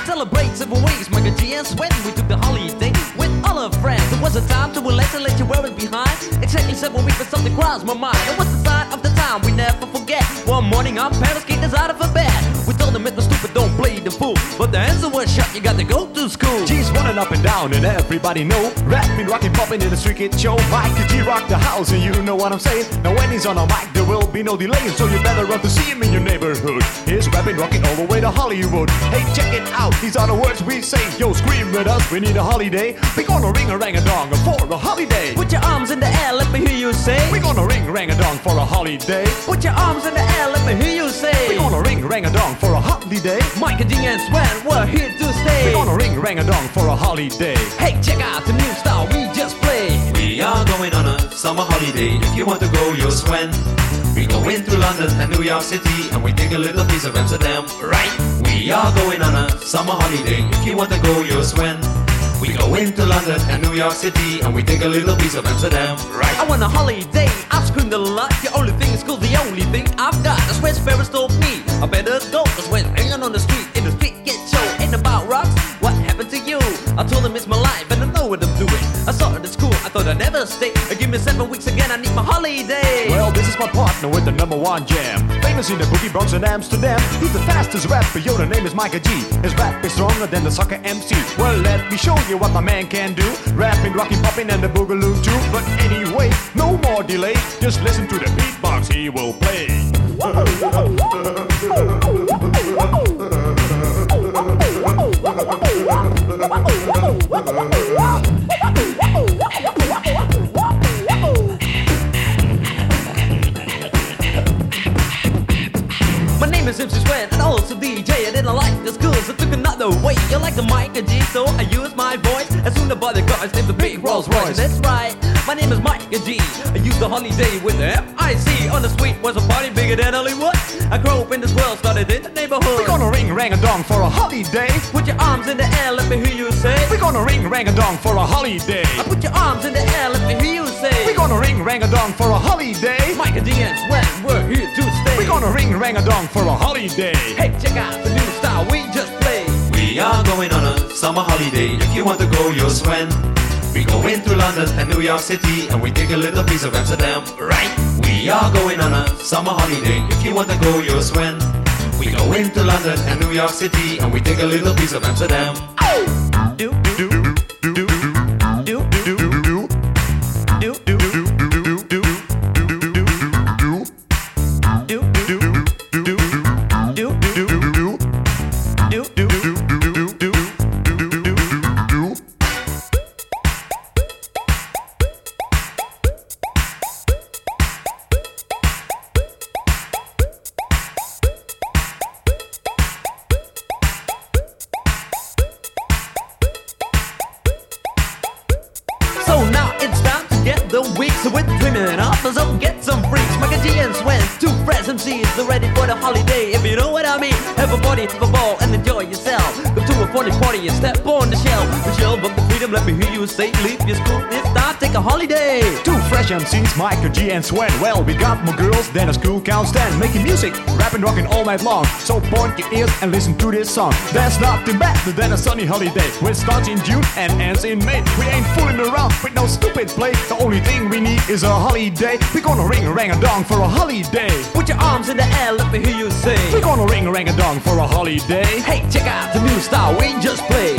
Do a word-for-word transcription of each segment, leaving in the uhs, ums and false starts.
Celebrate several ways, Michael G and Sweat. We took the holiday with all our friends. It was a time to relax and let you wear it behind. Exactly seven weeks, but something crossed my mind. It was the sign of the time we never forget. One morning our parents kicked us out of a bed. We told them it was stupid, don't play the fool. But the answer was shut, you got to go to school. G's running up and down and everybody know. Rapping, rocking, popping in the street kid show. Michael G rock the house and you know what I'm saying. Now when he's on a mic there will be no delay. So you better run to see him in your neighborhood. He's rapping, rocking all the way to Hollywood. Hey, check it out, these are the words we say. Yo, scream with us, we need a holiday. We gonna ring a rang a dong for a holiday. Put your arms in the air, let me hear you say. We gonna ring rang a dong for a holiday. Put your arms in the air, let me hear you say. We gonna ring rang a dong for a holiday. Michael G and Sweat, we're here to stay. We gonna ring rang a dong for a holiday. Hey, check out the new style we just played. We are going on a summer holiday. If you want to go, you'll swim. We go into London and New York City, and we take a little piece of Amsterdam, right? We are going on a summer holiday. If you want to go, you'll swim. We go into London and New York City, and we take a little piece of Amsterdam, right? I want a holiday, I've screamed a lot. The only thing is cool, the only thing I've got. That's where Ferris told me I better go. That's when hanging on the street, in the street get show. Ain't about rocks, what happened to you? I told him it's my life and I know what I'm doing. I saw it at school, I thought I'd never stay. Give me seven weeks again, I need my holiday. Well, this is my partner with the number one jam. Famous in the boogie Bronx and Amsterdam. He's the fastest rapper, yo, the name is Michael G. His rap is stronger than the soccer M C. Well, let me show you what my man can do. Rapping, rocking, popping and the boogaloo too. But anyway, no more delay. Just listen to the beatbox he will play. My name is M C Sweat and also D J. I didn't like the school, so took another way. You like the Michael G, so I used my voice. As soon as the guys named the big Rolls Royce. That's right, my name is Michael G. I used the holiday with the F I C. On the street was a party bigger than Hollywood. I grew up in this world, started in the neighborhood. We're gonna ring rang a dong for a holiday. Put your arms in the air, let me hear you say. We're gonna ring rang a dong for a holiday. I put your arms in the air, let me hear you say. We're gonna ring rang a dong for a holiday. Michael G and Sweat, we're here to stay. We're gonna ring rang a dong for a holiday. Hey, check out the new style we just played. We are going on a summer holiday. If you want to go, you'll swim. We go into London and New York City, and we take a little piece of Amsterdam, right? We are going on a summer holiday. If you want to go, you'll swim. We go into London and New York City, and we take a little piece of Amsterdam. Do, do, do, do, do, do, do, do, do, do. So now it's time to get the weeks with dreaming up, so get some freaks. Michael G and Swen, two fresh M Cs, they're ready for the holiday. If you know what I mean, have a party, have a ball, and enjoy yourself. Go to a funny party and step on the shelf. Michelle, but the freedom, let me hear you say, leave your school, it's time, take a holiday. Two fresh M Cs, Michael G and Swen. Well, we got more girls than a school can stand. Making music, rapping, rocking all night long. So point your ears and listen to this song. There's nothing better than a sunny holiday, which starts in June and ends in May. We ain't fooling around with no stupid play. The only thing we need is a holiday. We're gonna ring a rang a dong for a holiday. Put your arms in the air, let me hear you say. We're gonna ring a rang a dong for a holiday. Hey, check out the new style we just played.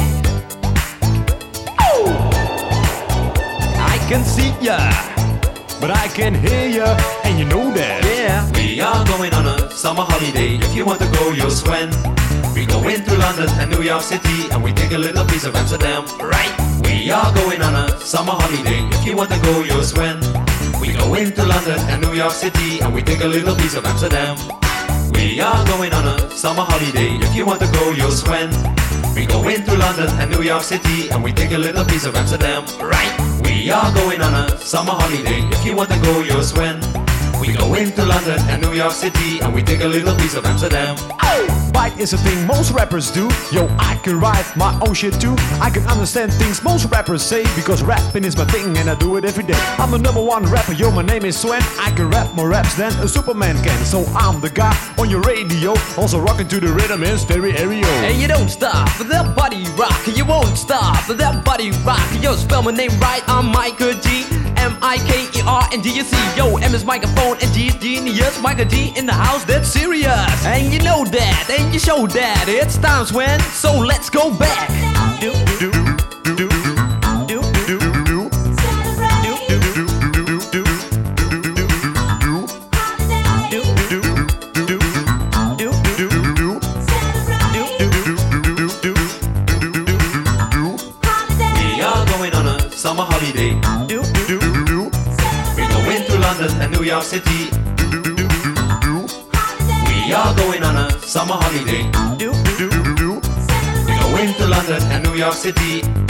Oh! I can see ya, but I can hear ya, and you know that. Yeah. We are going on a summer holiday. If you want to go, you'll swim. We go into London and New York City, and we take a little piece of Amsterdam, right? We are going on a summer holiday. If you want to go, you'll swim. We go into London and New York City, and we take a little piece of Amsterdam. We are going on a summer holiday. If you want to go, you'll swim. We go into London and New York City, and we take a little piece of Amsterdam, right? We are going on a summer holiday. If you want to go, you'll swim. We go into London and New York City, and we take a little piece of Amsterdam. bite is a thing most rappers do. Yo, I can write my own shit too. I can understand things most rappers say, because rapping is my thing and I do it every day. I'm the number one rapper, yo, my name is Sven. I can rap more raps than a Superman can. So I'm the guy on your radio, also rocking to the rhythm in stereo. And you don't stop with that body rock. You won't stop with that body rock. Yo, spell my name right, I'm Michael G. M I K E R and D U C. Yo, M is microphone and G is genius. Michael G in the house, that's serious. And you know that, and you show that. It's time, Sven, so let's go back. Do, do, do, do, do, do, do. Summer holiday. We're going to London and New York City. We are going on a summer holiday. We're going to London and New York City.